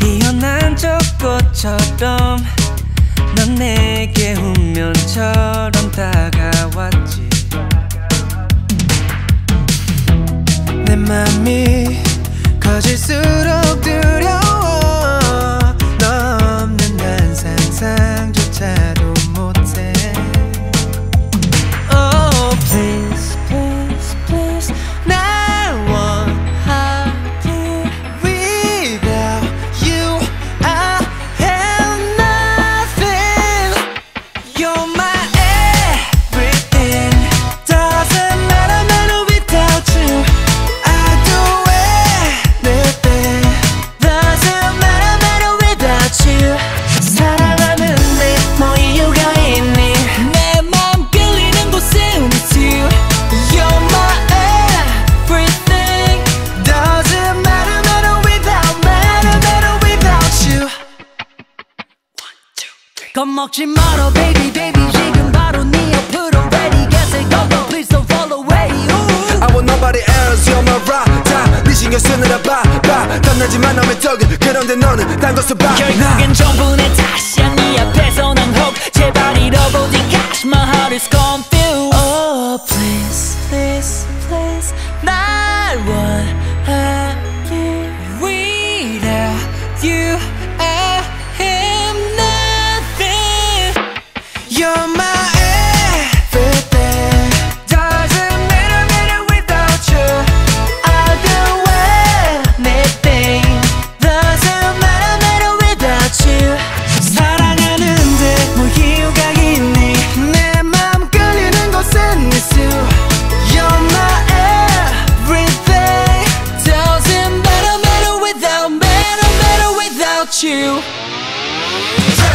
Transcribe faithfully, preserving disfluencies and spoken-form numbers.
피어난 젖꽃처럼 넌 내게 운명처럼 다가왔지. 내 맘이 커질수록 두려워. 너 없는 난 상상조차도 못해. Oh please please please 날 원하길. Without you I have nothing. You're my everything. Doesn't matter matter without you. I do anything. Doesn't matter matter without you. 사랑하는데 뭐 이유가 있니? 내 맘 끌리는 곳은 it's you. You're my everything. Doesn't matter matter without matter matter without you. 겁먹지 말어 baby baby 지금 바로 네 옆으로 ready get set go go please don't fall away. Ooh. I want nobody else, you're my rock. 네 신경 쓰느라 바빠. 땀나지만 남의 떡은 그런데 너는 딴 것을 봐. 결국엔 전부 내 탓이야. 네 앞에서 난 hope 제발 잃어보지 gosh my heart is confused. Oh please please please 날 원하길. Without you I am nothing. You're my everything. Doesn't matter matter without you. I'll do anything. Doesn't matter matter without you. 사랑하는데 뭐 이유가 있니? 내 맘 끌리는 곳은 it's you. You're my everything. Doesn't matter matter without matter matter without you.